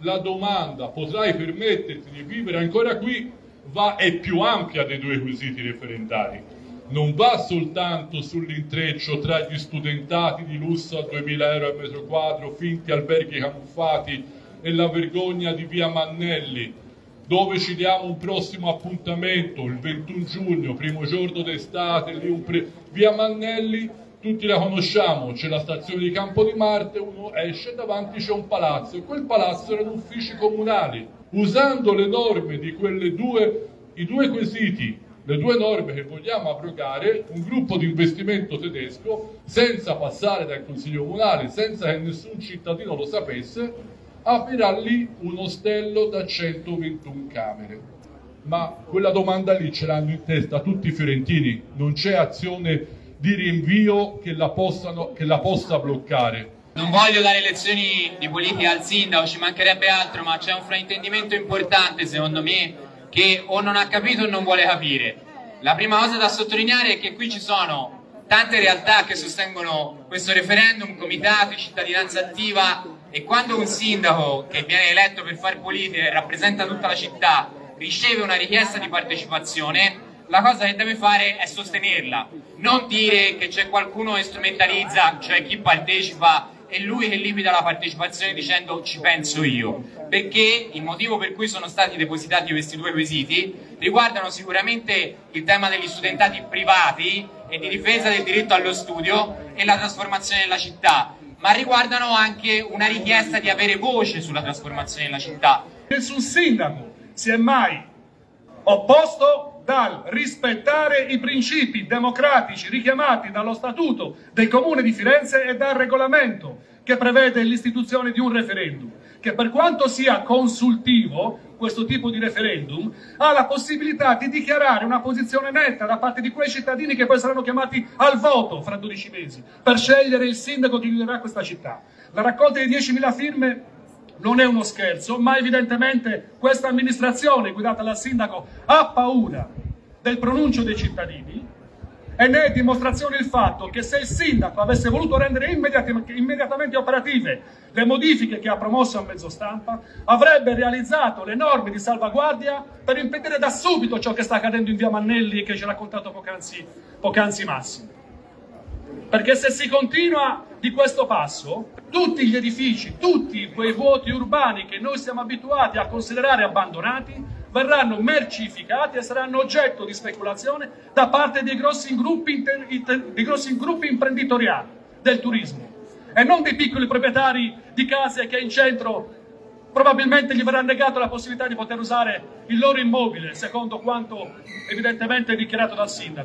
la domanda potrai permetterti di vivere ancora qui è più ampia dei due quesiti referendari. Non va soltanto sull'intreccio tra gli studentati di lusso a 2.000 euro al metro quadro, finti alberghi camuffati e la vergogna di via Mannelli, dove ci diamo un prossimo appuntamento il 21 giugno, primo giorno d'estate, via Mannelli, tutti la conosciamo, c'è la stazione di Campo di Marte, uno esce, davanti c'è un palazzo e quel palazzo erano uffici comunali. Usando le norme di i due quesiti, le due norme che vogliamo abrogare, un gruppo di investimento tedesco, senza passare dal Consiglio Comunale, senza che nessun cittadino lo sapesse, aprirà lì un ostello da 121 camere. Ma quella domanda lì ce l'hanno in testa tutti i fiorentini, non c'è azione di rinvio che la possa bloccare. Non voglio dare lezioni di politica al sindaco, ci mancherebbe altro, ma c'è un fraintendimento importante secondo me che o non ha capito o non vuole capire. La prima cosa da sottolineare è che qui ci sono tante realtà che sostengono questo referendum, comitati, cittadinanza attiva, e quando un sindaco che viene eletto per fare politica e rappresenta tutta la città riceve una richiesta di partecipazione, la cosa che deve fare è sostenerla, non dire che c'è qualcuno che strumentalizza, cioè chi partecipa, e lui che limita la partecipazione dicendo ci penso io, perché il motivo per cui sono stati depositati questi due quesiti riguardano sicuramente il tema degli studentati privati e di difesa del diritto allo studio e la trasformazione della città, ma riguardano anche una richiesta di avere voce sulla trasformazione della città. Nessun sindaco si è mai opposto dal rispettare i principi democratici richiamati dallo Statuto del Comune di Firenze e dal regolamento che prevede l'istituzione di un referendum, che per quanto sia consultivo questo tipo di referendum, ha la possibilità di dichiarare una posizione netta da parte di quei cittadini che poi saranno chiamati al voto fra 12 mesi per scegliere il sindaco che guiderà questa città. La raccolta di 10.000 firme non è uno scherzo, ma evidentemente questa amministrazione guidata dal sindaco ha paura del pronuncio dei cittadini, e ne è dimostrazione il fatto che se il sindaco avesse voluto rendere immediatamente operative le modifiche che ha promosso a mezzo stampa, avrebbe realizzato le norme di salvaguardia per impedire da subito ciò che sta accadendo in via Mannelli e che ci ha raccontato poc'anzi Massimo. Perché se si continua di questo passo, tutti gli edifici, tutti quei vuoti urbani che noi siamo abituati a considerare abbandonati, verranno mercificati e saranno oggetto di speculazione da parte dei grossi gruppi imprenditoriali del turismo e non dei piccoli proprietari di case che in centro probabilmente gli verrà negata la possibilità di poter usare il loro immobile, secondo quanto evidentemente dichiarato dal sindaco.